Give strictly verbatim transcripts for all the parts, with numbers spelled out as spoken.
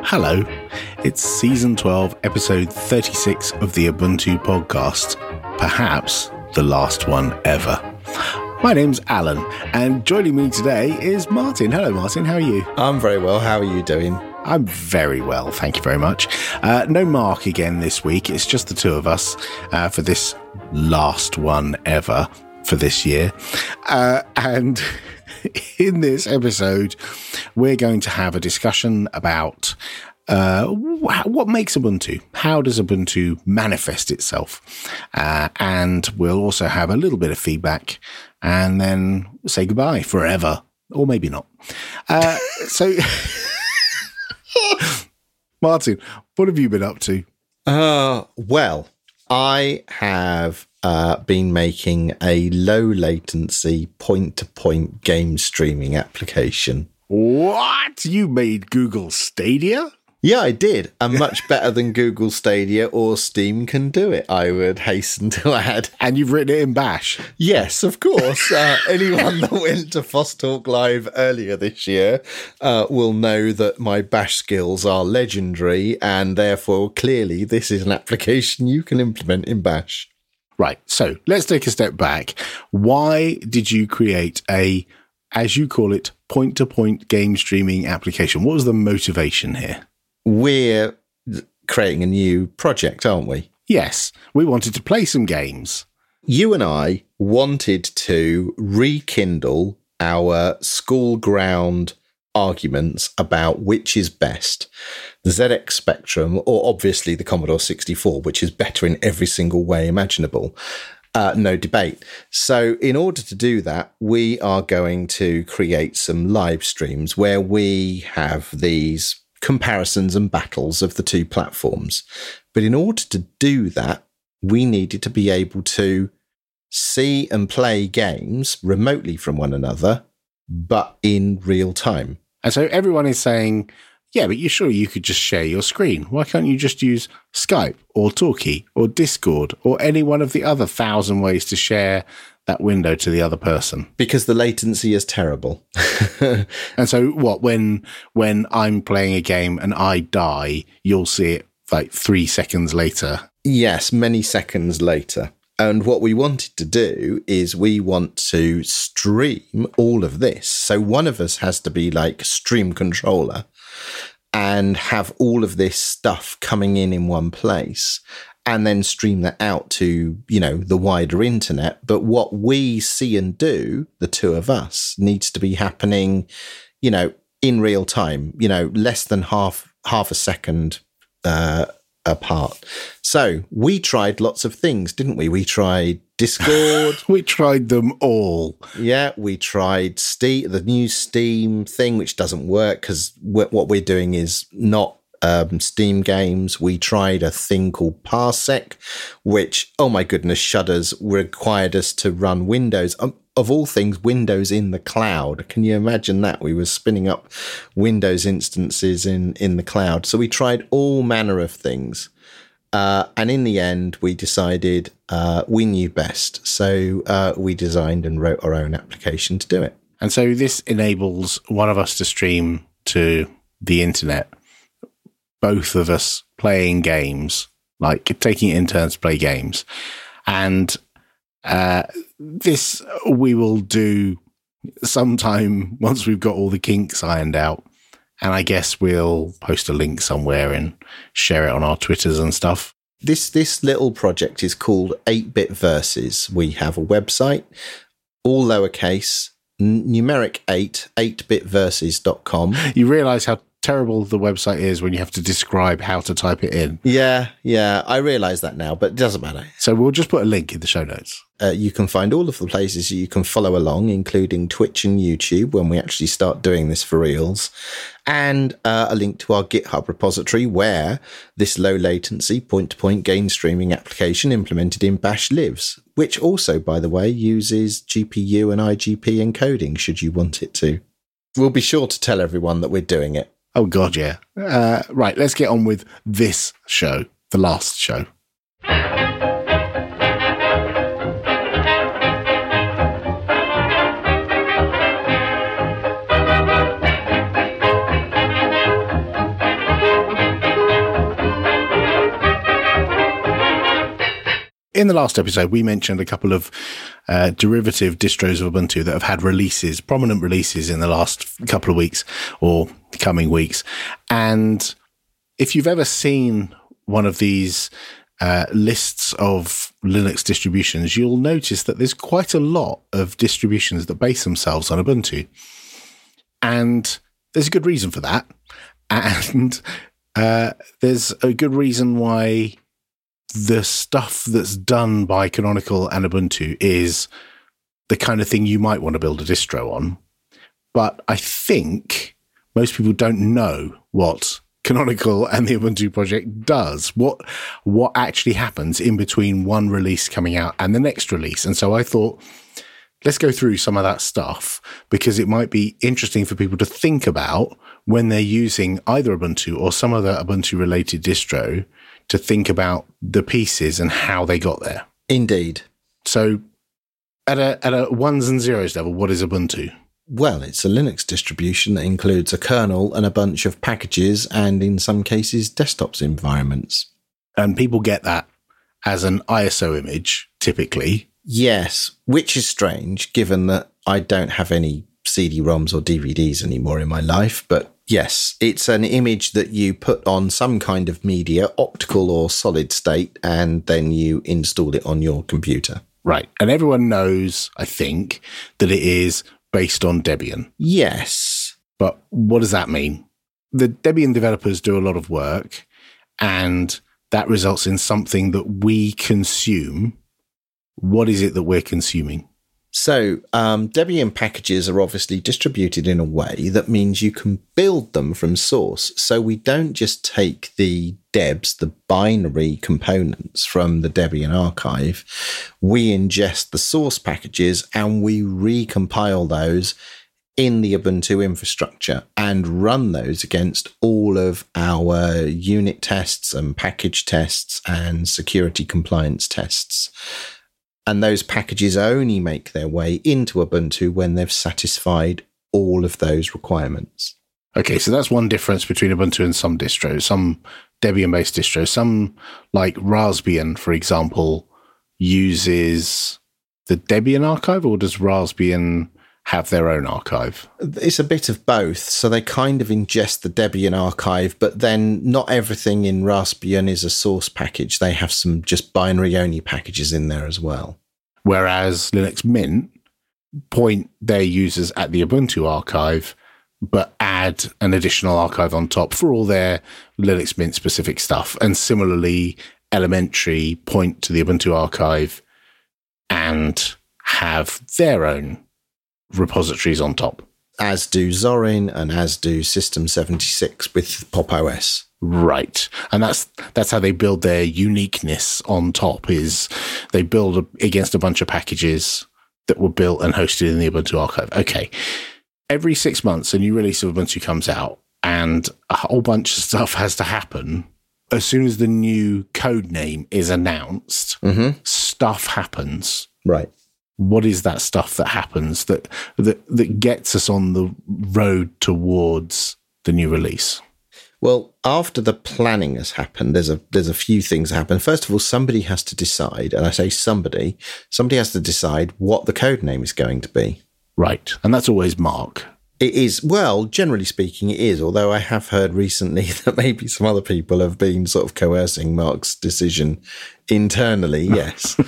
Hello, it's season twelve, episode thirty-six of the Ubuntu podcast, perhaps the last one ever. My name's Alan, and joining me today is Martin. Hello, Martin, how are you? I'm very well. How are you doing? I'm very well, thank you very much. Uh, no Mark again this week. It's just the two of us uh, for this last one ever for this year. Uh, and in this episode, we're going to have a discussion about uh, what makes Ubuntu. How does Ubuntu manifest itself? Uh, and we'll also have a little bit of feedback and then say goodbye forever, or maybe not. Uh, so... Martin, what have you been up to? Uh, well, I have uh, been making a low latency point-to-point game streaming application. What? You made Google Stadia? Yeah, I did. And much better than Google Stadia or Steam can do it, I would hasten to add. And you've written it in Bash? Yes, of course. Uh, anyone that went to FOSStalk Live earlier this year uh, will know that my Bash skills are legendary, and therefore, clearly, this is an application you can implement in Bash. Right, so let's take a step back. Why did you create a, as you call it, point-to-point game streaming application? What was the motivation here? We're creating a new project, aren't we? Yes, we wanted to play some games. You and I wanted to rekindle our school ground arguments about which is best, the Z X Spectrum or obviously the Commodore sixty-four, which is better in every single way imaginable. Uh, no debate. So in order to do that, we are going to create some live streams where we have these comparisons and battles of the two platforms. But in order to do that, we needed to be able to see and play games remotely from one another, but in real time. And so everyone is saying, yeah, but you sure you could just share your screen. Why can't you just use Skype or Talkie or Discord or any one of the other thousand ways to share that window to the other person? Because the latency is terrible. And so what, when when I'm playing a game and I die, you'll see it like three seconds later? Yes, many seconds later. And what we wanted to do is we want to stream all of this. So one of us has to be like stream controller and have all of this stuff coming in in one place, and then stream that out to, you know, the wider internet. But what we see and do, the two of us, needs to be happening, you know, in real time, you know, less than half, half a second uh, apart. So we tried lots of things, didn't we? We tried Discord. We tried them all. Yeah, we tried Steam, the new Steam thing, which doesn't work because what we're doing is not Um, Steam games. We tried a thing called Parsec, which, oh my goodness, shudders, required us to run Windows. Um, of all things, Windows in the cloud. Can you imagine that? We were spinning up Windows instances in, in the cloud. So we tried all manner of things. Uh, and in the end, we decided uh, we knew best. So uh, we designed and wrote our own application to do it. And so this enables one of us to stream to the internet, both of us playing games, like taking it in turns to play games. And uh, this we will do sometime once we've got all the kinks ironed out. And I guess we'll post a link somewhere and share it on our Twitters and stuff. This this little project is called eight bit Versus. We have a website, all lowercase, n- numeric eight, eight bit versus dot com. You realise how terrible the website is when you have to describe how to type it in. Yeah, yeah, I realise that now, but it doesn't matter. So we'll just put a link in the show notes. Uh, you can find all of the places you can follow along, including Twitch and YouTube when we actually start doing this for reals, and uh, a link to our GitHub repository where this low latency point-to-point game streaming application implemented in Bash lives, which also, by the way, uses G P U and I G P encoding should you want it to. We'll be sure to tell everyone that we're doing it. Oh, God, yeah. Uh, right, let's get on with this show, the last show. In the last episode, we mentioned a couple of uh, derivative distros of Ubuntu that have had releases, prominent releases in the last couple of weeks or coming weeks. And if you've ever seen one of these uh, lists of Linux distributions, you'll notice that there's quite a lot of distributions that base themselves on Ubuntu. And there's a good reason for that. And uh, there's a good reason why the stuff that's done by Canonical and Ubuntu is the kind of thing you might want to build a distro on. But I think most people don't know what Canonical and the Ubuntu project does, what what actually happens in between one release coming out and the next release. And so I thought, let's go through some of that stuff, because it might be interesting for people to think about when they're using either Ubuntu or some other Ubuntu-related distro, to think about the pieces and how they got there. Indeed. So at a at a ones and zeros level, what is Ubuntu? Well, it's a Linux distribution that includes a kernel and a bunch of packages and, in some cases, desktops environments. And people get that as an I S O image, typically. Yes, which is strange, given that I don't have any C D ROMs or D V Ds anymore in my life. But yes, it's an image that you put on some kind of media, optical or solid state, and then you install it on your computer. Right. And everyone knows, I think, that it is based on Debian. Yes. But what does that mean? The Debian developers do a lot of work, and that results in something that we consume. What is it that we're consuming? So um, Debian packages are obviously distributed in a way that means you can build them from source. So we don't just take the debs, the binary components from the Debian archive. We ingest the source packages and we recompile those in the Ubuntu infrastructure and run those against all of our unit tests and package tests and security compliance tests. And those packages only make their way into Ubuntu when they've satisfied all of those requirements. Okay, so that's one difference between Ubuntu and some distros, some Debian-based distros. Some, like Raspbian, for example, uses the Debian archive, or does Raspbian have their own archive? It's a bit of both. So they kind of ingest the Debian archive, but then not everything in Raspbian is a source package. They have some just binary-only packages in there as well. Whereas Linux Mint point their users at the Ubuntu archive, but add an additional archive on top for all their Linux Mint specific stuff. And similarly, Elementary point to the Ubuntu archive and have their own repositories on top. As do Zorin and as do System seventy-six with Pop! O S. Right. And that's that's how they build their uniqueness on top, is they build a, against a bunch of packages that were built and hosted in the Ubuntu archive. Okay. Every six months, a new release of Ubuntu comes out and a whole bunch of stuff has to happen. As soon as the new code name is announced, mm-hmm. stuff happens. Right. What is that stuff that happens that, that that gets us on the road towards the new release? Well, after the planning has happened, there's a there's a few things that happen. First of all, somebody has to decide, and I say somebody, somebody has to decide what the code name is going to be. Right. And that's always Mark. It is, well, generally speaking, it is, although I have heard recently that maybe some other people have been sort of coercing Mark's decision internally, yes.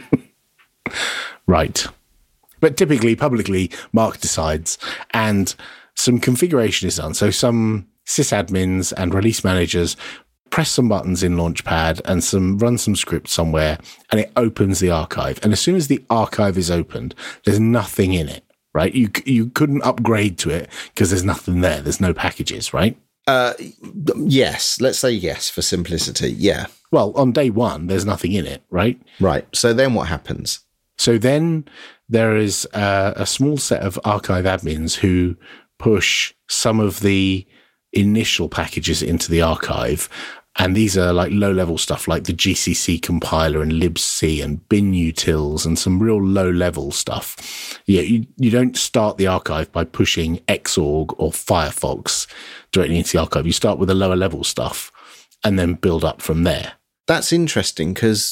Right. But typically, publicly, Mark decides, and some configuration is done. So some sysadmins and release managers press some buttons in Launchpad and some run some script somewhere, and it opens the archive. And as soon as the archive is opened, there's nothing in it, right? You you couldn't upgrade to it because there's nothing there. There's no packages, right? Uh, yes. Let's say yes for simplicity. Yeah. Well, on day one, there's nothing in it, right? Right. So then what happens? So then there is a, a small set of archive admins who push some of the initial packages into the archive. And these are like low-level stuff like the G C C compiler and libc and binutils and some real low-level stuff. Yeah, you, you don't start the archive by pushing Xorg or Firefox directly into the archive. You start with the lower-level stuff and then build up from there. That's interesting because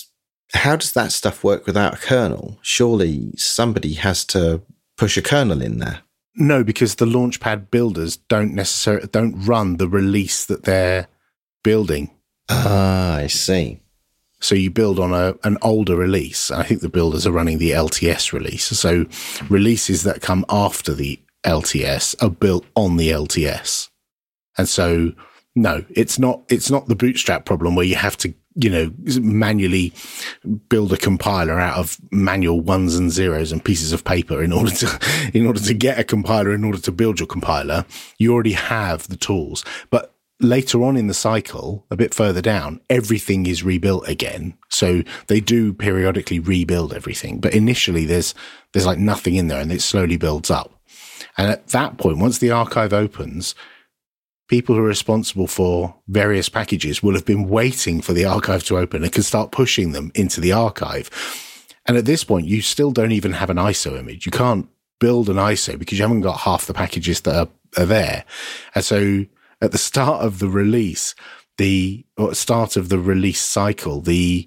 how does that stuff work without a kernel? Surely somebody has to push a kernel in there. No, because the Launchpad builders don't necessarily don't run the release that they're building. Ah, I see. So you build on a an older release. I think the builders are running the L T S release. So releases that come after the L T S are built on the L T S. And so, no, it's not, it's not the Bootstrap problem where you have to, you know, manually build a compiler out of manual ones and zeros and pieces of paper in order to, in order to get a compiler, in order to build your compiler. You already have the tools. But later on in the cycle, a bit further down, everything is rebuilt again. So they do periodically rebuild everything. But initially there's, there's like nothing in there and it slowly builds up. And at that point, once the archive opens, people who are responsible for various packages will have been waiting for the archive to open and can start pushing them into the archive. And at this point, you still don't even have an I S O image. You can't build an I S O because you haven't got half the packages that are, are there. And so at the start of the release, the or start of the release cycle, the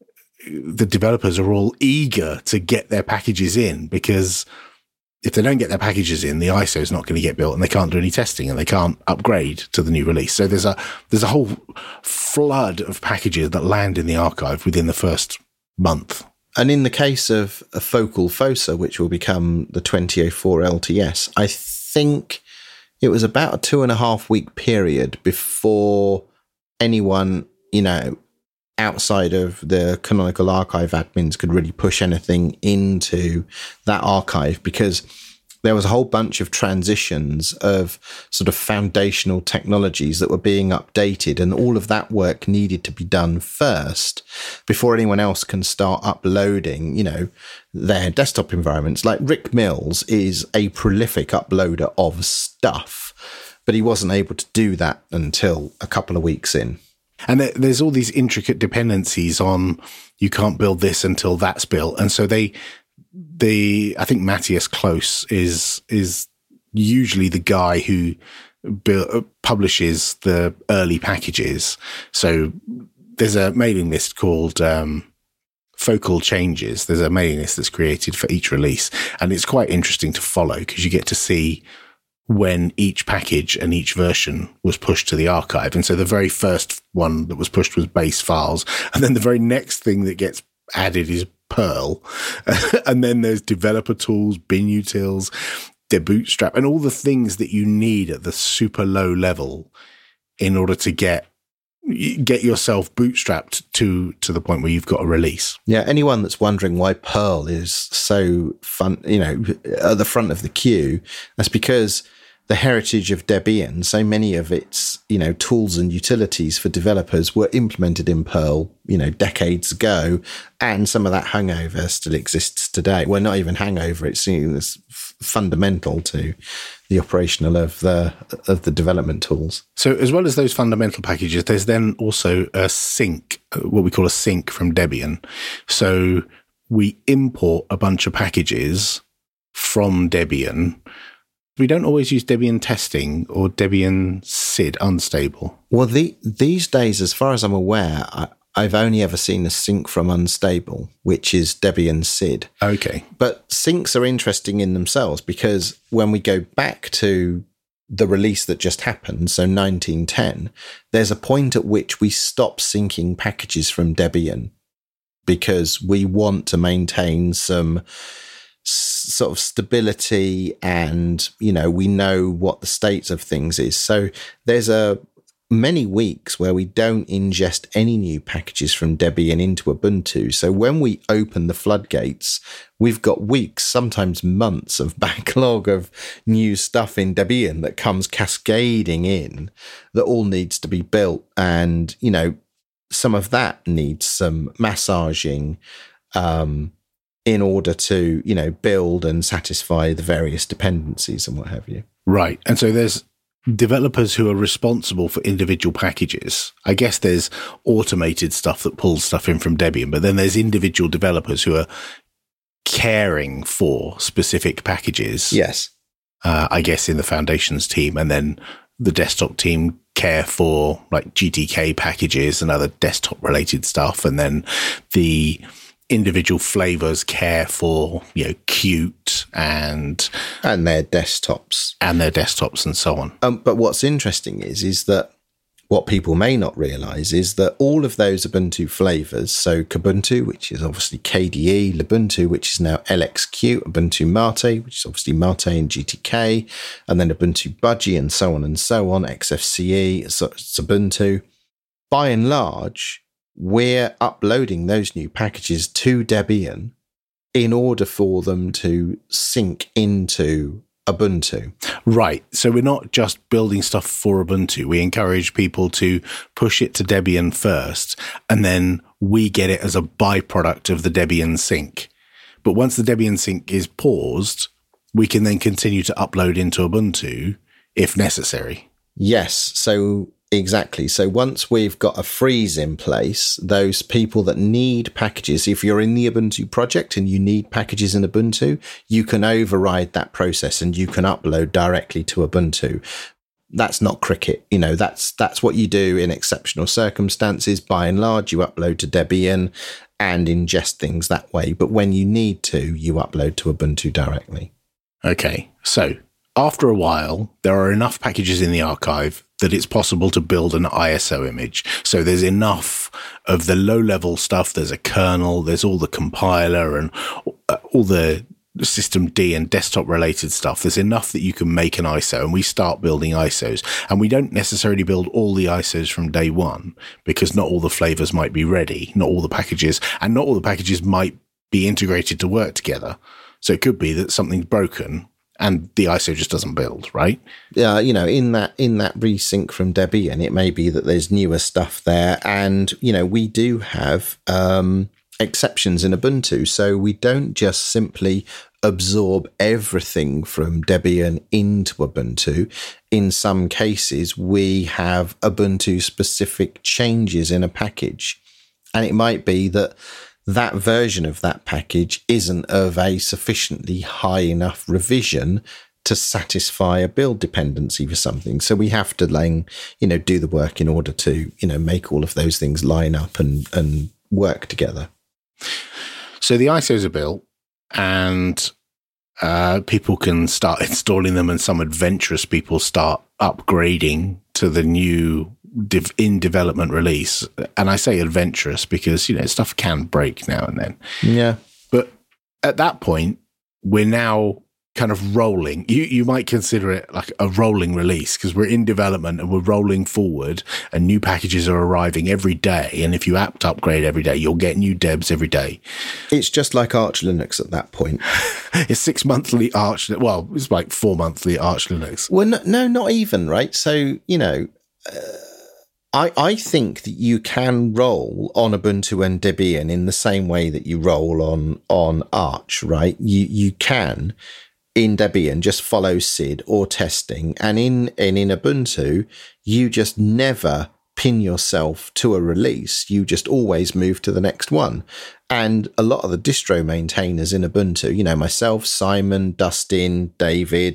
the developers are all eager to get their packages in, because if they don't get their packages in, the I S O is not going to get built and they can't do any testing and they can't upgrade to the new release. So there's a, there's a whole flood of packages that land in the archive within the first month. And in the case of a Focal Fossa, which will become the twenty oh four L T S, I think it was about a two and a half week period before anyone, you know, outside of the Canonical Archive admins could really push anything into that archive, because there was a whole bunch of transitions of sort of foundational technologies that were being updated, and all of that work needed to be done first before anyone else can start uploading, you know, their desktop environments. Like Rick Mills is a prolific uploader of stuff, but he wasn't able to do that until a couple of weeks in. And there's all these intricate dependencies on, you can't build this until that's built. And so they, the, I think Matthias Close is, is usually the guy who build, publishes the early packages. So there's a mailing list called, um, Focal Changes. There's a mailing list that's created for each release. And it's quite interesting to follow because you get to see when each package and each version was pushed to the archive. And so the very first one that was pushed was base files. And then the very next thing that gets added is Perl. And then there's developer tools, bin utils, the Bootstrap, and all the things that you need at the super low level in order to get get yourself bootstrapped to to the point where you've got a release. Yeah, anyone that's wondering why Perl is so fun, you know, at the front of the queue, that's because the heritage of Debian, so many of its, you know, tools and utilities for developers were implemented in Perl, you know, decades ago, and some of that hangover still exists today. Well, not even hangover; it's, you know, it's fundamental to the operational of the of the development tools. So, as well as those fundamental packages, there's then also a sync, what we call a sync from Debian. So we import a bunch of packages from Debian. We don't always use Debian testing or Debian S I D unstable. Well, the, these days, as far as I'm aware, I, I've only ever seen a sync from unstable, which is Debian S I D. Okay. But syncs are interesting in themselves, because when we go back to the release that just happened, so nineteen ten, there's a point at which we stop syncing packages from Debian because we want to maintain some sort of stability, and, you know, we know what the state of things is. So there's a many weeks where we don't ingest any new packages from Debian into Ubuntu. So when we open the floodgates, we've got weeks, sometimes months of backlog of new stuff in Debian that comes cascading in that all needs to be built. And, you know, some of that needs some massaging, um, in order to, you know, build and satisfy the various dependencies and what have you. Right. And so there's developers who are responsible for individual packages. I guess there's automated stuff that pulls stuff in from Debian, but then there's individual developers who are caring for specific packages. Yes. Uh, I guess in the Foundations team, and then the desktop team care for like G T K packages and other desktop related stuff. And then the individual flavors care for, you know, Qt and and their desktops and their desktops and so on. Um, but what's interesting is, is that what people may not realize is that all of those Ubuntu flavors, so Kubuntu, which is obviously K D E, Lubuntu, which is now L X Q, Ubuntu Mate, which is obviously Mate and G T K, and then Ubuntu Budgie and so on and so on, X F C E, Ubuntu. By and large, we're uploading those new packages to Debian in order for them to sync into Ubuntu. Right. So we're not just building stuff for Ubuntu. We encourage people to push it to Debian first, and then we get it as a byproduct of the Debian sync. But once the Debian sync is paused, we can then continue to upload into Ubuntu if necessary. Yes. So exactly. So once we've got a freeze in place, those people that need packages, if you're in the Ubuntu project and you need packages in Ubuntu, you can override that process and you can upload directly to Ubuntu. That's not cricket. You know, that's, that's what you do in exceptional circumstances. By and large, you upload to Debian and ingest things that way. But when you need to, you upload to Ubuntu directly. Okay. So after a while, there are enough packages in the archive that it's possible to build an I S O image. So there's enough of the low-level stuff. There's a kernel, there's all the compiler and all the systemd and desktop-related stuff. There's enough that you can make an I S O, and we start building I S Os. And we don't necessarily build all the I S Os from day one, because not all the flavors might be ready, not all the packages, and not all the packages might be integrated to work together. So it could be that something's broken and the I S O just doesn't build, right? Yeah, uh, you know, in that in that resync from Debian, it may be that there's newer stuff there, and you know, we do have um, exceptions in Ubuntu, so we don't just simply absorb everything from Debian into Ubuntu. In some cases, we have Ubuntu-specific changes in a package, and it might be that that version of that package isn't of a sufficiently high enough revision to satisfy a build dependency for something. So we have to, like, you know, do the work in order to, you know, make all of those things line up and, and work together. So the I S Os are built, and uh, people can start installing them, and some adventurous people start upgrading to the new Div- in development release. And I say adventurous because, you know, stuff can break now and then. Yeah. But at that point, we're now kind of rolling. You you might consider it like a rolling release, because we're in development and we're rolling forward, and new packages are arriving every day. And if you apt upgrade every day, you'll get new debs every day. It's just like Arch Linux at that point. It's six monthly Arch. Well, it's like four monthly Arch Linux. Well, no, no not even, right? So, you know, uh, I, I think that you can roll on Ubuntu and Debian in the same way that you roll on, on Arch, right? You you can, in Debian, just follow S I D or testing, and in, and in Ubuntu, you just never pin yourself to a release. You just always move to the next one. And a lot of the distro maintainers in Ubuntu, you know, myself, Simon, Dustin, David,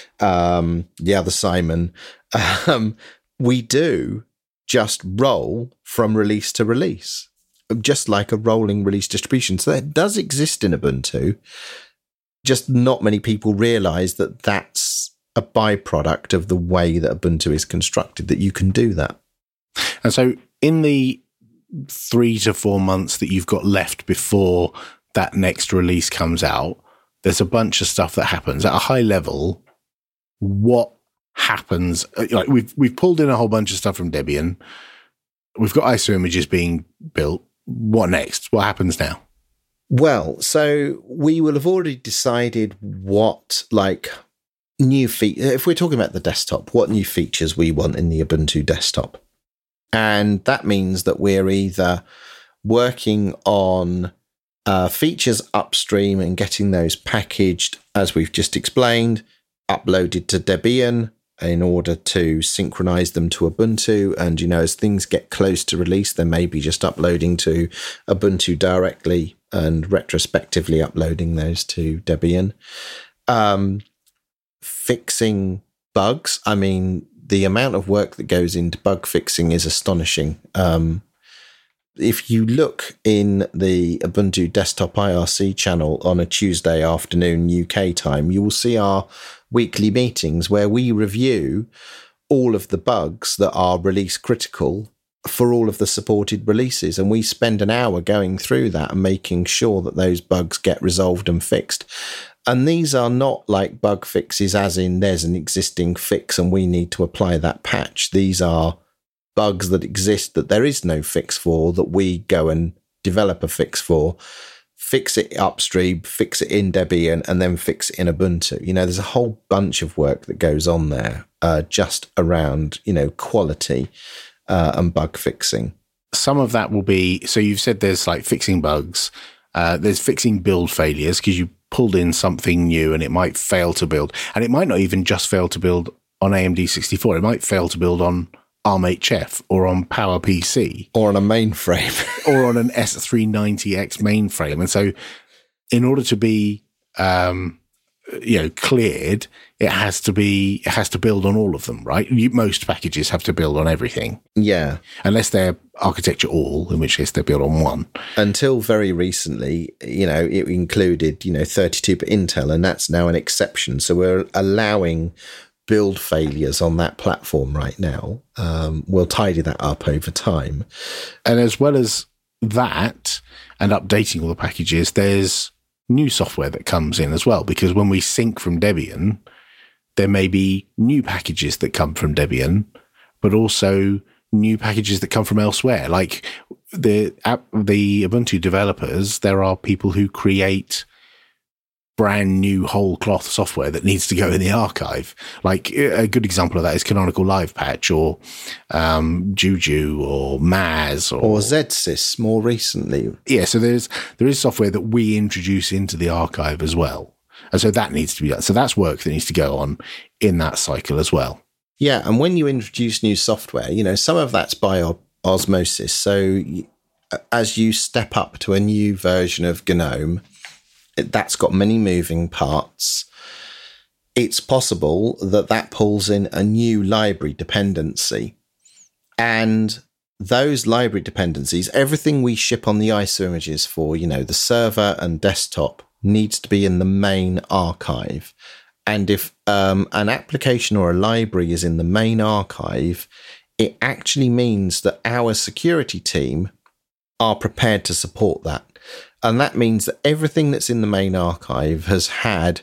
um, the other Simon, um, we do just roll from release to release, just like a rolling release distribution. So that does exist in Ubuntu. Just not many people realize that that's a byproduct of the way that Ubuntu is constructed, that you can do that. And so in the three to four months that you've got left before that next release comes out, there's a bunch of stuff that happens at a high level. What happens? Like we've we've pulled in a whole bunch of stuff from Debian. We've got I S O images being built. What next? What happens now? Well, so we will have already decided what, like, new features, if we're talking about the desktop, what new features we want in the Ubuntu desktop. And that means that we're either working on uh, features upstream and getting those packaged, as we've just explained, uploaded to Debian in order to synchronize them to Ubuntu. And, you know, as things get close to release, they may be just uploading to Ubuntu directly and retrospectively uploading those to Debian. Um, fixing bugs. I mean, the amount of work that goes into bug fixing is astonishing. Um, if you look in the Ubuntu Desktop I R C channel on a Tuesday afternoon U K time, you will see our weekly meetings where we review all of the bugs that are release critical for all of the supported releases. And we spend an hour going through that and making sure that those bugs get resolved and fixed. And these are not like bug fixes as in there's an existing fix and we need to apply that patch. These are bugs that exist that there is no fix for, that we go and develop a fix for, fix it upstream, fix it in Debian, and then fix it in Ubuntu. You know, there's a whole bunch of work that goes on there uh, just around, you know, quality uh, and bug fixing. Some of that will be, so you've said there's like fixing bugs, uh, there's fixing build failures because you pulled in something new and it might fail to build. And it might not even just fail to build on A M D sixty-four. It might fail to build on ARM H F or on PowerPC. Or on a mainframe. Or on an S three ninety X mainframe. And so in order to be, um, you know, cleared, it has to be, it has to build on all of them, right? You, most packages have to build on everything. Yeah. Unless they're architecture all, in which case they build on one. Until very recently, you know, it included, you know, thirty-two bit Intel, and that's now an exception. So we're allowing build failures on that platform right now. Um, we'll tidy that up over time. And as well as that and updating all the packages, there's new software that comes in as well, because when we sync from Debian, there may be new packages that come from Debian, but also new packages that come from elsewhere. Like the app, the Ubuntu developers, there are people who create brand new whole cloth software that needs to go in the archive. Like a good example of that is Canonical Live Patch or um, Juju or Maz or, or ZSys more recently. Yeah, so there's there is software that we introduce into the archive as well, and so that needs to be done. So that's work that needs to go on in that cycle as well. Yeah, and when you introduce new software, you know, some of that's by osmosis. So as you step up to a new version of GNOME, that's got many moving parts. It's possible that that pulls in a new library dependency. And those library dependencies, everything we ship on the I S O images for, you know, the server and desktop needs to be in the main archive. And if um, an application or a library is in the main archive, it actually means that our security team are prepared to support that. And that means that everything that's in the main archive has had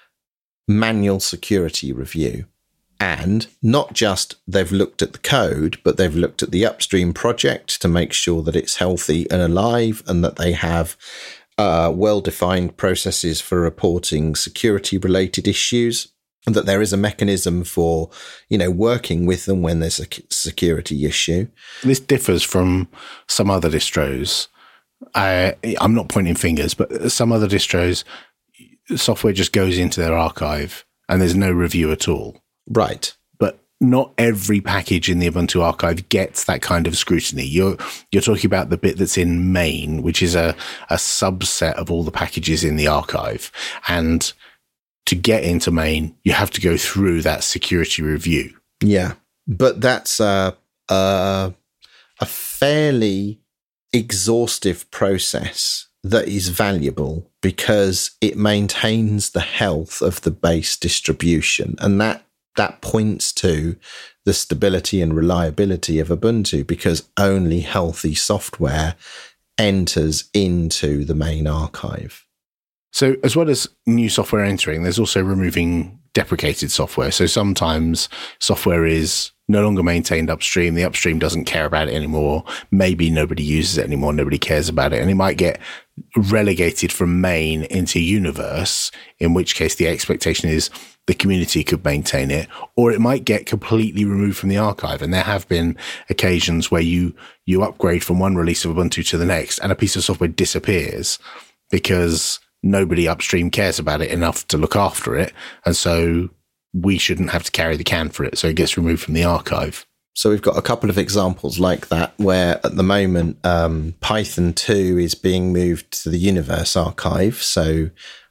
manual security review. And not just they've looked at the code, but they've looked at the upstream project to make sure that it's healthy and alive and that they have uh, well-defined processes for reporting security-related issues, and that there is a mechanism for, you know, working with them when there's a security issue. This differs from some other distros. I, I'm not pointing fingers, but some other distros, software just goes into their archive and there's no review at all. Right. But not every package in the Ubuntu archive gets that kind of scrutiny. You're you're talking about the bit that's in main, which is a, a subset of all the packages in the archive. And to get into main, you have to go through that security review. Yeah. But that's a, a, a fairly exhaustive process that is valuable because it maintains the health of the base distribution, and that that points to the stability and reliability of Ubuntu, because only healthy software enters into the main archive. So as well as new software entering, there's also removing deprecated software. So sometimes software is no longer maintained upstream. The upstream doesn't care about it anymore. Maybe nobody uses it anymore. Nobody cares about it. And it might get relegated from main into universe, in which case the expectation is the community could maintain it, or it might get completely removed from the archive. And there have been occasions where you, you upgrade from one release of Ubuntu to the next and a piece of software disappears because nobody upstream cares about it enough to look after it. And so we shouldn't have to carry the can for it. So it gets removed from the archive. So we've got a couple of examples like that, where at the moment, um, Python two is being moved to the Universe archive. So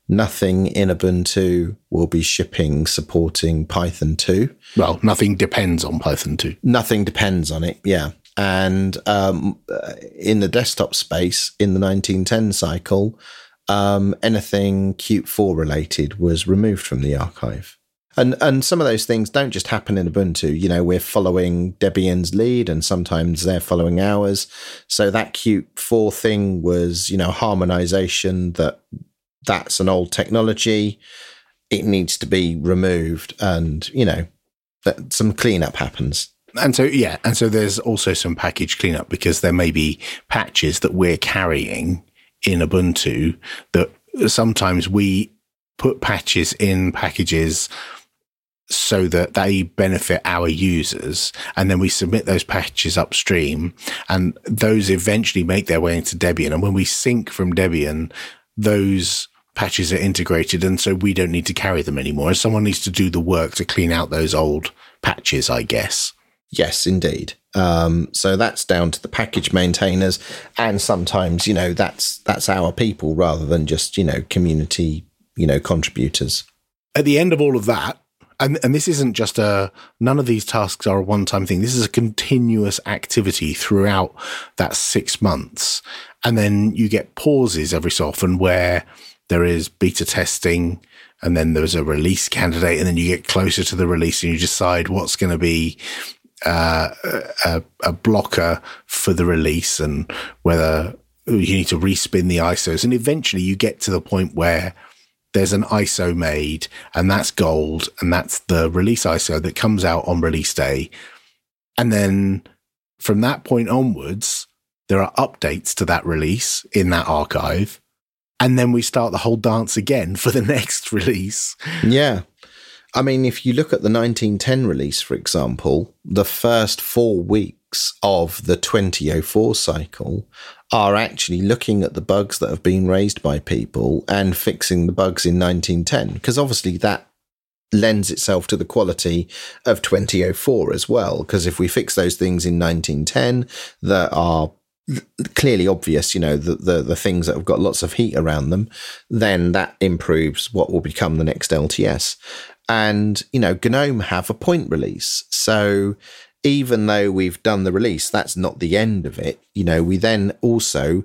nothing in Ubuntu will be shipping supporting Python two. Well, nothing depends on Python two. Nothing depends on it, yeah. And um, in the desktop space, in the nineteen ten cycle, um, anything Qt four related was removed from the archive. And and some of those things don't just happen in Ubuntu. You know, we're following Debian's lead, and sometimes they're following ours. So that Qt four thing was, you know, harmonization, that that's an old technology. It needs to be removed, and, you know, that some cleanup happens. And so, yeah, and so there's also some package cleanup, because there may be patches that we're carrying in Ubuntu that sometimes we put patches in packages so that they benefit our users, and then we submit those patches upstream, and those eventually make their way into Debian. And when we sync from Debian, those patches are integrated, and so we don't need to carry them anymore. Someone needs to do the work to clean out those old patches, I guess. Yes, indeed. Um, so that's down to the package maintainers, and sometimes, you know, that's that's our people rather than just, you know, community, you know, contributors. At the end of all of that, and, and this isn't just a, none of these tasks are a one-time thing. This is a continuous activity throughout that six months. And then you get pauses every so often where there is beta testing, and then there's a release candidate, and then you get closer to the release and you decide what's going to be uh, a, a blocker for the release, and whether you need to respin the I S Os. And eventually you get to the point where there's an I S O made, and that's gold, and that's the release I S O that comes out on release day. And then from that point onwards, there are updates to that release in that archive. And then we start the whole dance again for the next release. Yeah. I mean, if you look at the nineteen ten release, for example, the first four weeks of the twenty oh four cycle are actually looking at the bugs that have been raised by people and fixing the bugs in nineteen ten, because obviously that lends itself to the quality of twenty oh four as well. Because if we fix those things in nineteen ten that are clearly obvious, you know, the, the the things that have got lots of heat around them, then that improves what will become the next L T S. And, you know, GNOME have a point release. So even though we've done the release, that's not the end of it. You know, we then also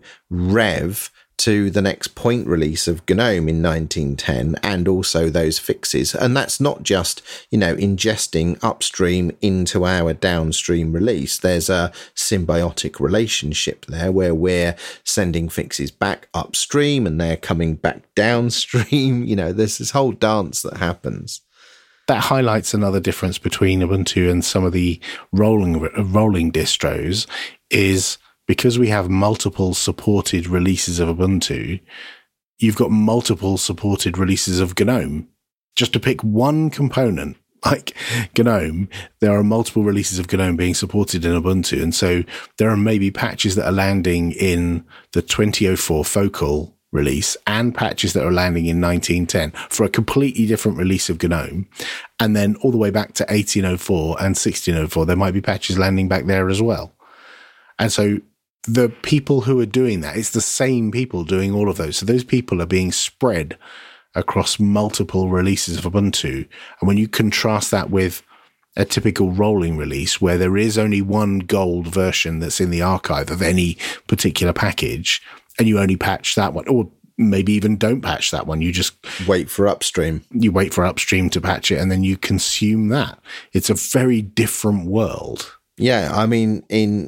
rev to the next point release of GNOME in nineteen ten, and also those fixes. And that's not just, you know, ingesting upstream into our downstream release. There's a symbiotic relationship there where we're sending fixes back upstream and they're coming back downstream. You know, there's this whole dance that happens. That highlights another difference between Ubuntu and some of the rolling rolling distros, is because we have multiple supported releases of Ubuntu, you've got multiple supported releases of GNOME. Just to pick one component, like GNOME, there are multiple releases of GNOME being supported in Ubuntu. And so there are maybe patches that are landing in the twenty oh four focal release and patches that are landing in nineteen ten for a completely different release of GNOME. And then all the way back to eighteen oh four and sixteen oh four, there might be patches landing back there as well. And so the people who are doing that, it's the same people doing all of those. So those people are being spread across multiple releases of Ubuntu. And when you contrast that with a typical rolling release where there is only one gold version that's in the archive of any particular package, and you only patch that one, or maybe even don't patch that one, you just wait for upstream. You wait for upstream to patch it, and then you consume that. It's a very different world. Yeah, I mean, in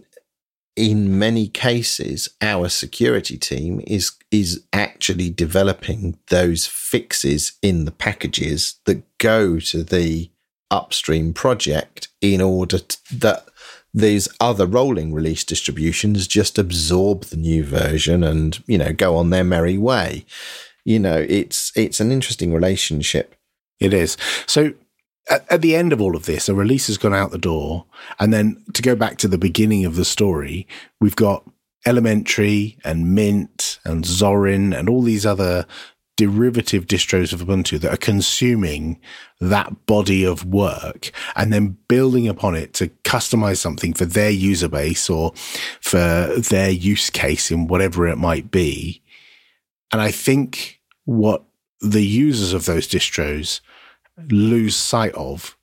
in many cases, our security team is is actually developing those fixes in the packages that go to the upstream project in order to, that these other rolling release distributions just absorb the new version and, you know, go on their merry way. You know, it's it's an interesting relationship. It is. So at, at the end of all of this, a release has gone out the door. And then to go back to the beginning of the story, we've got Elementary and Mint and Zorin and all these other derivative distros of Ubuntu that are consuming that body of work and then building upon it to customize something for their user base or for their use case in whatever it might be. And I think what the users of those distros lose sight of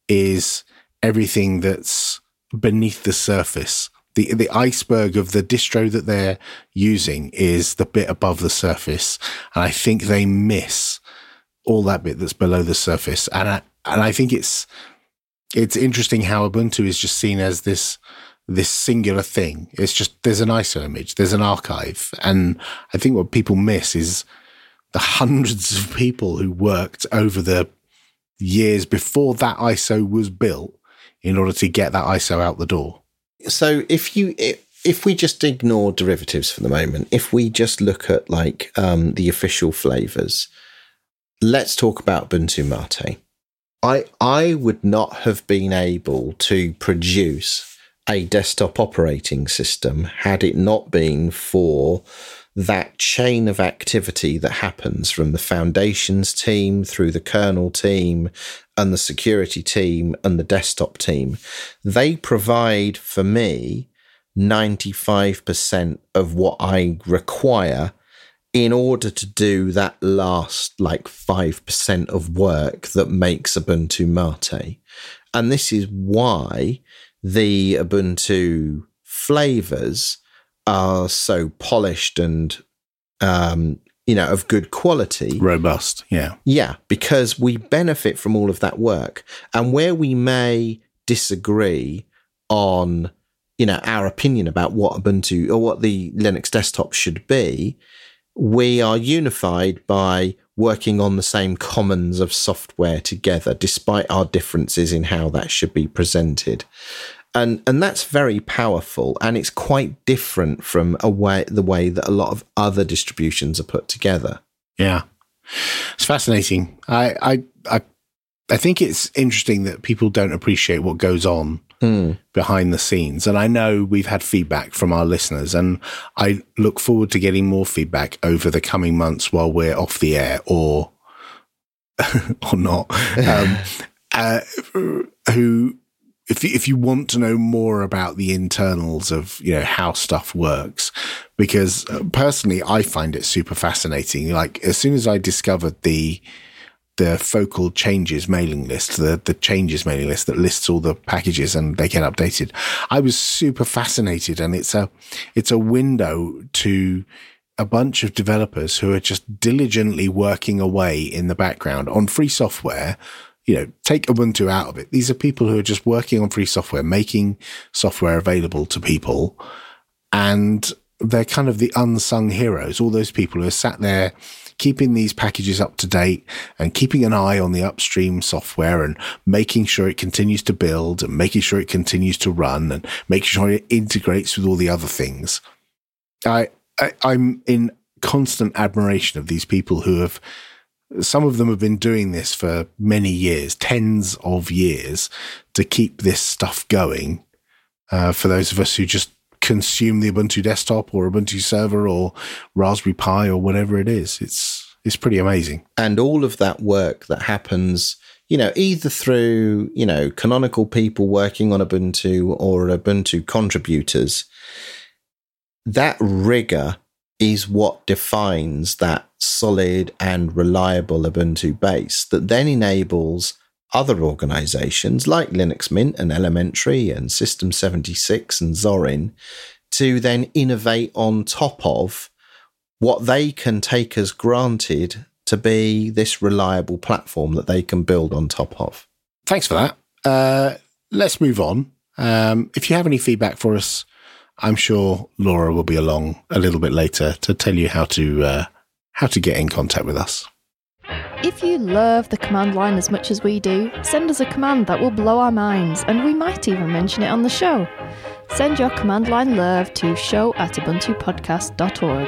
is everything that's beneath the surface. The the iceberg of the distro that they're using is the bit above the surface. And I think they miss all that bit that's below the surface. And I, and I think it's, it's interesting how Ubuntu is just seen as this, this singular thing. It's just, there's an I S O image, there's an archive. And I think what people miss is the hundreds of people who worked over the years before that I S O was built in order to get that I S O out the door. So if you, if we just ignore derivatives for the moment, if we just look at like um, the official flavors, let's talk about Ubuntu Mate. I, I would not have been able to produce a desktop operating system had it not been for that chain of activity that happens from the foundations team through the kernel team and the security team and the desktop team. They provide for me ninety-five percent of what I require in order to do that last like five percent of work that makes Ubuntu Mate. And this is why the Ubuntu flavors are so polished and, um, you know, of good quality. Robust, yeah. Yeah, because we benefit from all of that work. And where we may disagree on, you know, our opinion about what Ubuntu or what the Linux desktop should be, we are unified by working on the same commons of software together, despite our differences in how that should be presented. And and that's very powerful, and it's quite different from a way, the way that a lot of other distributions are put together. Yeah, it's fascinating. I I I, I think it's interesting that people don't appreciate what goes on mm. behind the scenes. And I know we've had feedback from our listeners, and I look forward to getting more feedback over the coming months while we're off the air, or or not. Um, uh, who. If you, if you want to know more about the internals of, you know, how stuff works, because uh, personally, I find it super fascinating. Like as soon as I discovered the, the focal changes mailing list, the, the changes mailing list that lists all the packages and they get updated, I was super fascinated. And it's a, it's a window to a bunch of developers who are just diligently working away in the background on free software. You know, take Ubuntu out of it. These are people who are just working on free software, making software available to people. And they're kind of the unsung heroes. All those people who are sat there keeping these packages up to date and keeping an eye on the upstream software and making sure it continues to build and making sure it continues to run and making sure it integrates with all the other things. I, I I'm in constant admiration of these people who have, some of them have been doing this for many years, tens of years, to keep this stuff going. Uh, for those of us who just consume the Ubuntu desktop or Ubuntu server or Raspberry Pi or whatever it is, it's it's pretty amazing. And all of that work that happens, you know, either through, you know, canonical people working on Ubuntu or Ubuntu contributors, that rigor is what defines that solid and reliable Ubuntu base that then enables other organizations like Linux Mint and Elementary and System seventy-six and Zorin to then innovate on top of what they can take as granted to be this reliable platform that they can build on top of. Thanks for that. Uh, let's move on. Um, if you have any feedback for us, I'm sure Laura will be along a little bit later to tell you how to uh, how to get in contact with us. If you love the command line as much as we do, send us a command that will blow our minds, and we might even mention it on the show. Send your command line love to show at ubuntu podcast dot org.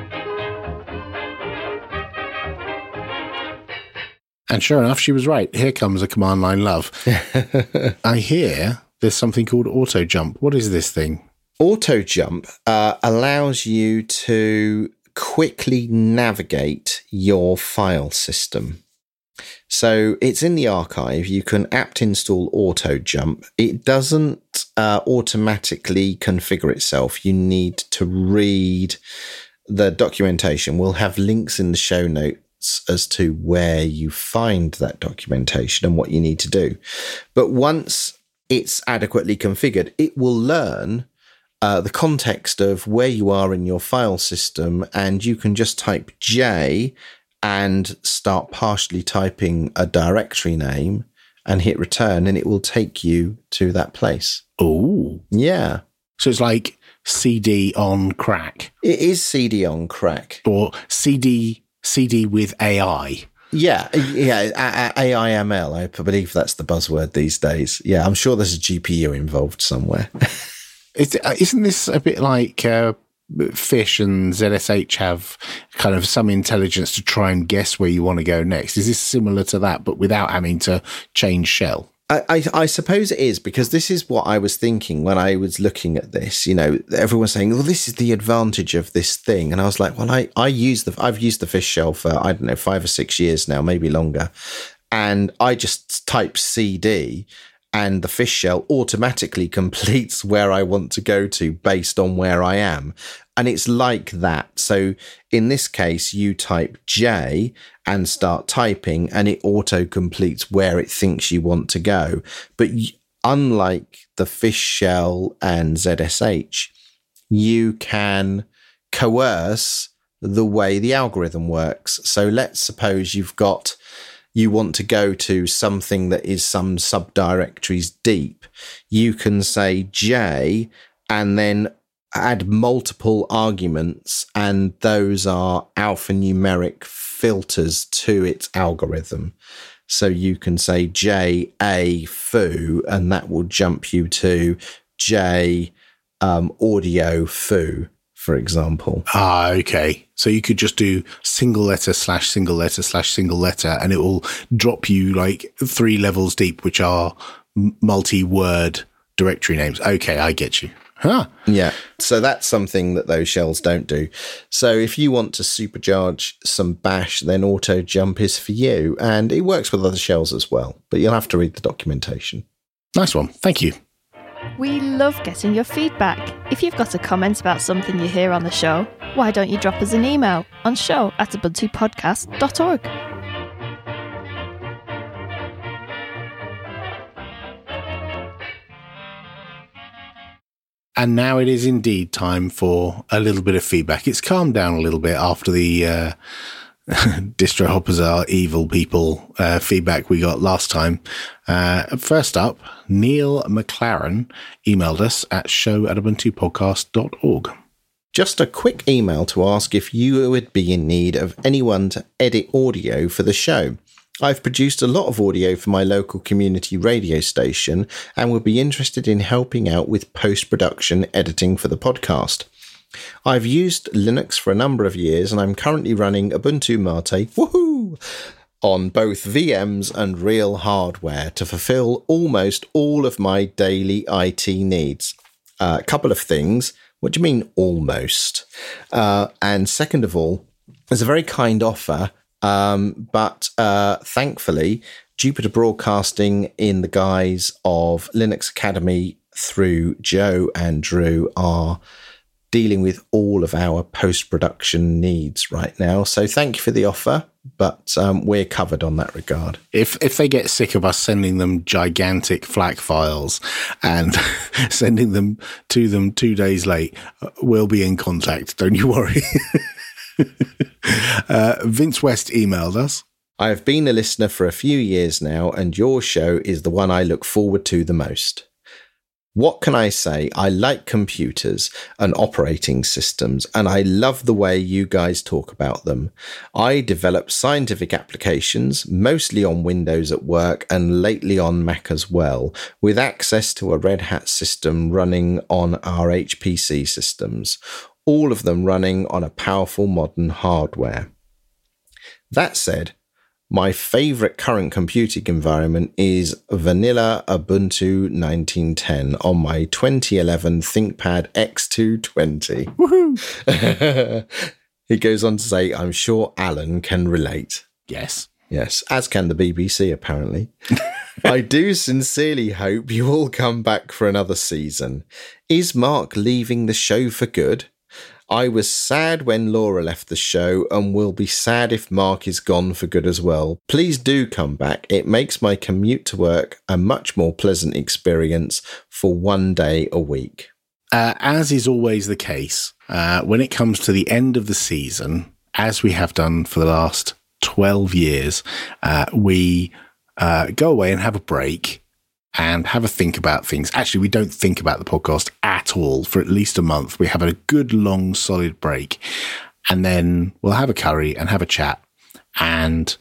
And sure enough, she was right. Here comes a command line love. I hear there's something called Auto Jump. What is this thing? Auto Jump uh, allows you to quickly navigate your file system. So it's in the archive. You can apt install Auto Jump. It doesn't uh, automatically configure itself. You need to read the documentation. We'll have links in the show note notes as to where you find that documentation and what you need to do. But once it's adequately configured, it will learn uh, the context of where you are in your file system, and you can just type J and start partially typing a directory name and hit return, and it will take you to that place. Oh, yeah. So it's like C D on crack. It is C D on crack. Or C D C D with A I. Yeah, yeah, A I M L, I believe that's the buzzword these days. Yeah, I'm sure there's a G P U involved somewhere. Is, isn't this a bit like uh, Fish and Z S H have kind of some intelligence to try and guess where you want to go next? Is this similar to that, but without having to change shell? I, I, I suppose it is, because this is what I was thinking when I was looking at this. You know, everyone's saying, well, this is the advantage of this thing. And I was like, well, I, I use the, I've used the Fish shell for, I don't know, five or six years now, maybe longer. And I just type C D and the Fish shell automatically completes where I want to go to based on where I am. And it's like that. So in this case, you type J and start typing, and it auto completes where it thinks you want to go. But unlike the Fish shell and Z S H, you can coerce the way the algorithm works. So let's suppose you've got, you want to go to something that is some subdirectories deep. You can say J and then add multiple arguments, and those are alphanumeric filters to its algorithm. So you can say J A foo, and that will jump you to J um, audio foo, for example. Ah, okay. So you could just do single letter slash single letter slash single letter, and it will drop you like three levels deep, which are multi-word directory names. Okay, I get you. Huh. Yeah. So that's something that those shells don't do. So if you want to supercharge some bash, then auto jump is for you. And it works with other shells as well, but you'll have to read the documentation. Nice one. Thank you. We love getting your feedback. If you've got a comment about something you hear on the show, why don't you drop us an email on show at ubuntu podcast dot org. And now it is indeed time for a little bit of feedback. It's calmed down a little bit after the uh, distro hoppers are evil people uh, feedback we got last time. Uh, first up, Neil McLaren emailed us at show at ubuntu podcast dot org. Just a quick email to ask if you would be in need of anyone to edit audio for the show. I've produced a lot of audio for my local community radio station and would be interested in helping out with post-production editing for the podcast. I've used Linux for a number of years, and I'm currently running Ubuntu Mate woohoo, on both V Ms and real hardware to fulfill almost all of my daily I T needs. A uh, couple of things. What do you mean almost? Uh, and second of all, there's a very kind offer. Um, but uh, thankfully, Jupiter Broadcasting, in the guise of Linux Academy through Joe and Drew, are dealing with all of our post-production needs right now. So thank you for the offer, but um, we're covered on that regard. If if they get sick of us sending them gigantic FLAC files and sending them to them two days late, we'll be in contact. Don't you worry. uh, Vince West emailed us. I have been a listener for a few years now, and your show is the one I look forward to the most. What can I say? I like computers and operating systems, and I love the way you guys talk about them. I develop scientific applications, mostly on Windows at work and lately on Mac as well, with access to a Red Hat system running on our H P C systems, all of them running on a powerful modern hardware. That said, my favorite current computing environment is vanilla Ubuntu nineteen ten on my twenty eleven ThinkPad X two twenty. Woohoo! He goes on to say, I'm sure Alan can relate. Yes. Yes, as can the B B C, apparently. I do sincerely hope you all come back for another season. Is Mark leaving the show for good? I was sad when Laura left the show and will be sad if Mark is gone for good as well. Please do come back. It makes my commute to work a much more pleasant experience for one day a week. Uh, as is always the case, uh, when it comes to the end of the season, as we have done for the last twelve years, uh, we uh, go away and have a break and have a think about things. Actually, we don't think about the podcast at all for at least a month. We have a good, long, solid break. And then we'll have a curry and have a chat. And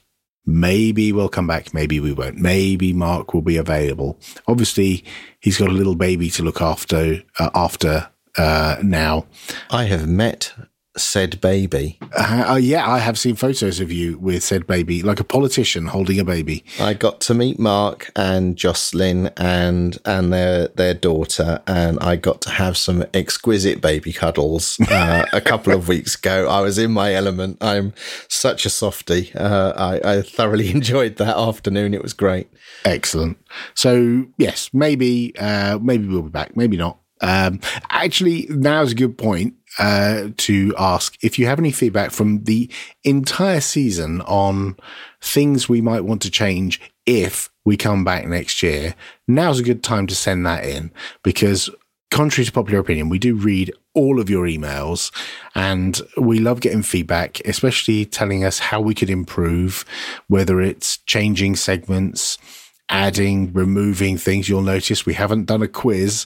maybe we'll come back. Maybe we won't. Maybe Mark will be available. Obviously, he's got a little baby to look after, uh, after uh, now. I have met said baby. Uh, uh, yeah, I have seen photos of you with said baby, like a politician holding a baby. I got to meet Mark and Jocelyn and and their their daughter, and I got to have some exquisite baby cuddles uh, a couple of weeks ago. I was in my element. I'm such a softie. Uh, I, I thoroughly enjoyed that afternoon. It was great. Excellent. So yes, maybe uh, maybe we'll be back. Maybe not. Um, actually, now's a good point uh, to ask if you have any feedback from the entire season on things we might want to change if we come back next year. Now's a good time to send that in, because contrary to popular opinion, we do read all of your emails and we love getting feedback, especially telling us how we could improve, whether it's changing segments, adding, removing things. You'll notice we haven't done a quiz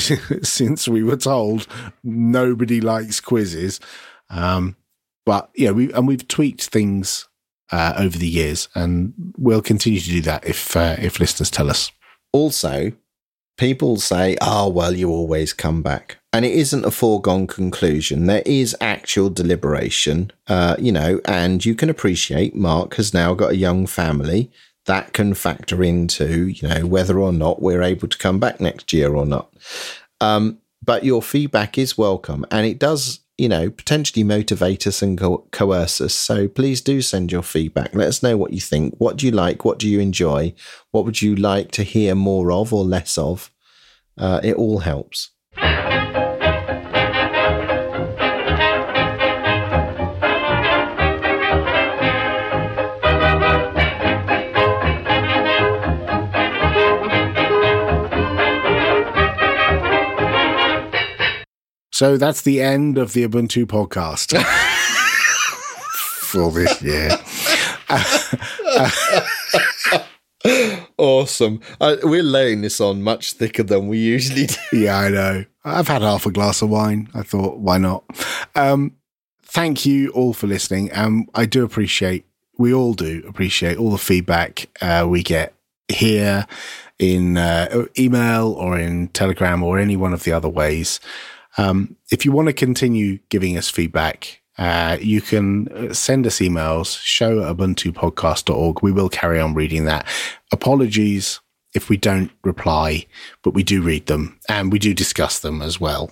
since we were told nobody likes quizzes. Um, but yeah, we and we've tweaked things uh, over the years, and we'll continue to do that if uh, if listeners tell us. Also, people say, "Oh, well, you always come back," and it isn't a foregone conclusion. There is actual deliberation, uh, you know, and you can appreciate Mark has now got a young family. That can factor into, you know, whether or not we're able to come back next year or not. Um, but your feedback is welcome, and it does, you know, potentially motivate us and co- coerce us. So please do send your feedback. Let us know what you think. What do you like? What do you enjoy? What would you like to hear more of or less of? Uh, it all helps. So that's the end of the Ubuntu podcast for this year. Awesome. Uh, we're laying this on much thicker than we usually do. Yeah, I know. I've had half a glass of wine. I thought, why not? Um, thank you all for listening. Um, I do appreciate, we all do appreciate all the feedback uh, we get here in uh, email or in Telegram or any one of the other ways. Um, if you want to continue giving us feedback, uh, you can send us emails, show at ubuntu podcast dot org. We will carry on reading that. Apologies if we don't reply, but we do read them and we do discuss them as well.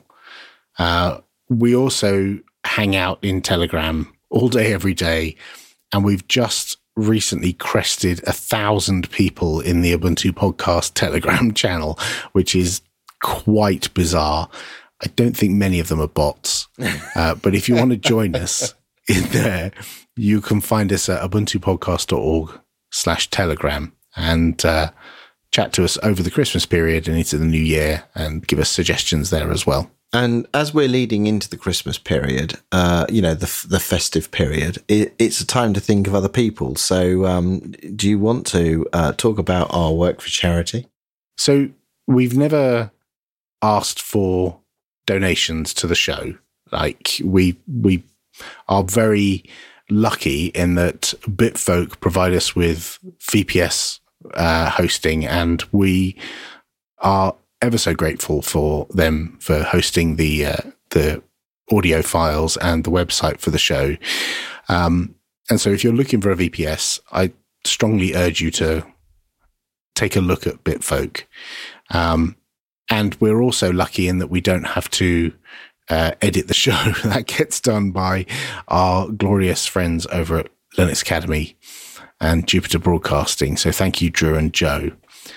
Uh, we also hang out in Telegram all day, every day. And we've just recently crested a thousand people in the Ubuntu podcast Telegram channel, which is quite bizarre. I don't think many of them are bots, uh, but if you want to join us in there, you can find us at ubuntu podcast dot org slash telegram and uh, chat to us over the Christmas period and into the new year and give us suggestions there as well. And as we're leading into the Christmas period, uh, you know, the the festive period, it, it's a time to think of other people. So um, do you want to uh, talk about our work for charity? So we've never asked for donations to the show. Like we we are very lucky in that Bitfolk provide us with V P S uh, hosting, and we are ever so grateful for them for hosting the uh, the audio files and the website for the show. Um, and so if you're looking for a V P S, I strongly urge you to take a look at Bitfolk. Um, And we're also lucky in that we don't have to uh, edit the show. That gets done by our glorious friends over at Linux Academy and Jupiter Broadcasting. So thank you, Drew and Joe.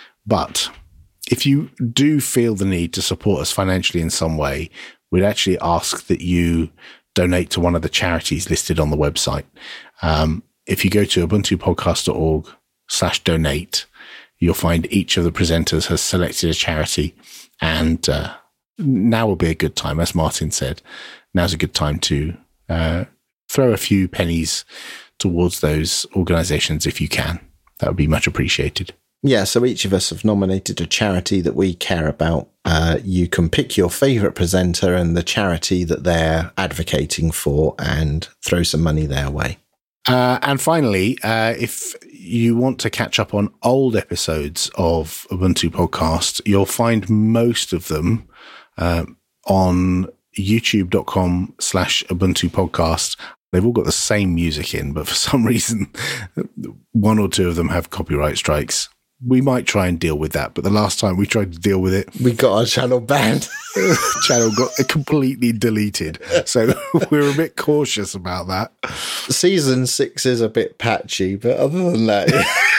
But if you do feel the need to support us financially in some way, we'd actually ask that you donate to one of the charities listed on the website. Um, if you go to ubuntupodcast.org slash donate, you'll find each of the presenters has selected a charity. And uh, now will be a good time, as Martin said. Now's a good time to uh, throw a few pennies towards those organisations if you can. That would be much appreciated. Yeah, so each of us have nominated a charity that we care about. Uh, you can pick your favourite presenter and the charity that they're advocating for and throw some money their way. Uh, and finally, uh, if you want to catch up on old episodes of Ubuntu Podcast, you'll find most of them uh, on youtube.com slash Ubuntu Podcast. They've all got the same music in, but for some reason, one or two of them have copyright strikes. We might try and deal with that, but the last time we tried to deal with it, we got our channel banned. Channel got completely deleted. So we're a bit cautious about that. Season six is a bit patchy, but other than that,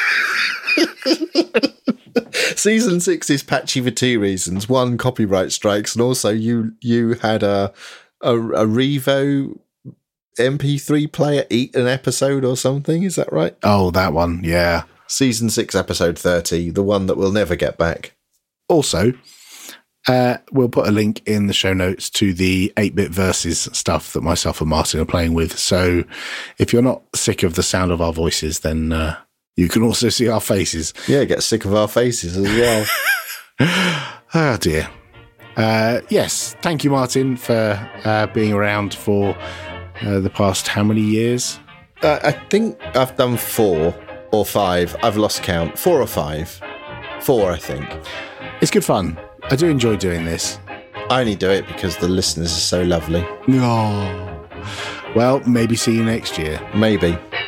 season six is patchy for two reasons. One, copyright strikes, and also you you had a a, a Revo M P three player eat an episode or something. Is that right? Oh, that one, yeah. Season six, episode thirty, the one that we'll never get back. Also, uh, we'll put a link in the show notes to the eight-bit versus stuff that myself and Martin are playing with. So if you're not sick of the sound of our voices, then uh, you can also see our faces. Yeah, get sick of our faces as well. Oh, dear. Uh, yes, thank you, Martin, for uh, being around for uh, the past how many years? Uh, I think I've done four. Or five. I've lost count. Four or five. Four, I think. It's good fun. I do enjoy doing this. I only do it because the listeners are so lovely. Oh. Well, maybe see you next year. Maybe.